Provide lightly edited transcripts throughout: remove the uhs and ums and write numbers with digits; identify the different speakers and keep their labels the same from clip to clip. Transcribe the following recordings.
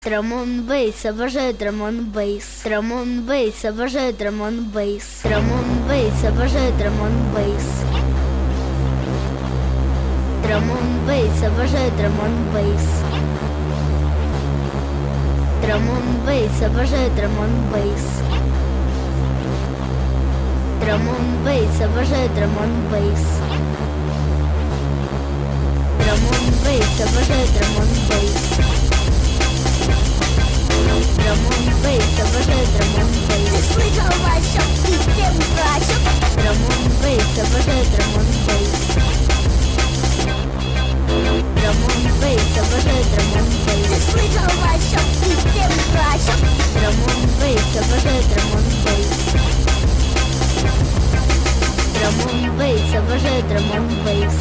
Speaker 1: Drum and bass, обожаю drum and bass. Drum and bass, обожаю drum and bass. Drum and bass, обожаю drum and bass. Drum and bass, обожаю drum and bass. Drum and bass, обожаю drum and bass. Drum and bass, обожаю drum and bass. Drum and bass, обожаю drum and bass. Drum and bass, обожаю drum and bass.
Speaker 2: Ты слышал, Вася, ты всем Вася.
Speaker 1: Drum and bass, обожаю drum and bass. Drum and bass, обожаю drum and bass.
Speaker 2: Ты слышал, Вася, ты всем Вася.
Speaker 1: Drum and bass, обожаю drum and bass. Drum and bass, обожаю drum and bass.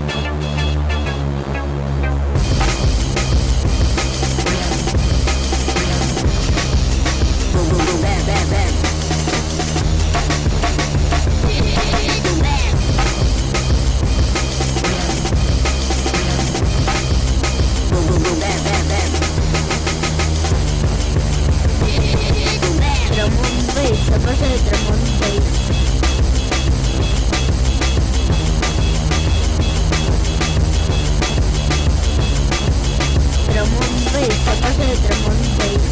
Speaker 1: Обожаю drum and bass. Drum and bass, обожаю drum and bass.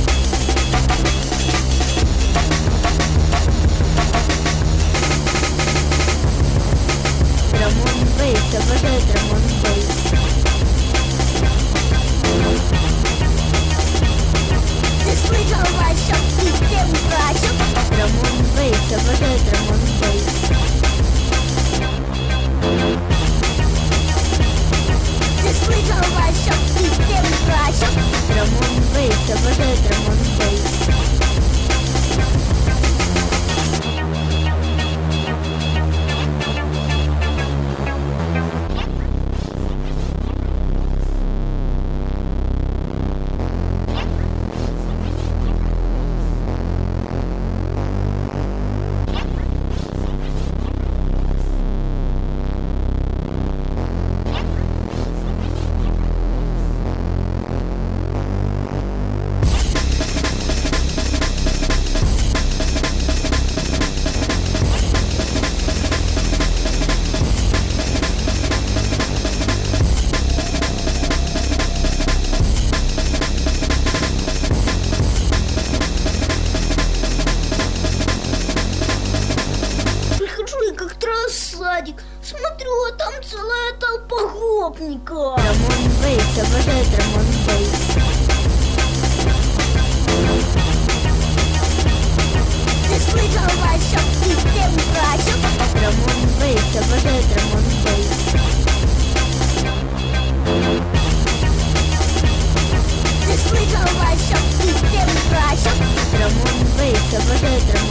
Speaker 1: Drum and bass, обожаю drum and bass.
Speaker 2: Ты слышал, Вася, ты всем Вася.
Speaker 1: Drum and bass, обожаю drum and bass.
Speaker 2: Ты слышал, Вася, ты всем Вася.
Speaker 1: Drum and bass, обожаю drum and bass.
Speaker 2: Садик. Смотрю, а там целая толпа гопников.
Speaker 1: Drum and bass, обожаю drum and bass.
Speaker 2: Ты слышал, Вася, ты всем Вася.
Speaker 1: Drum and bass, обожаю drum and bass.
Speaker 2: Ты слышал, Вася, ты всем Вася.
Speaker 1: Drum and bass, обожаю drum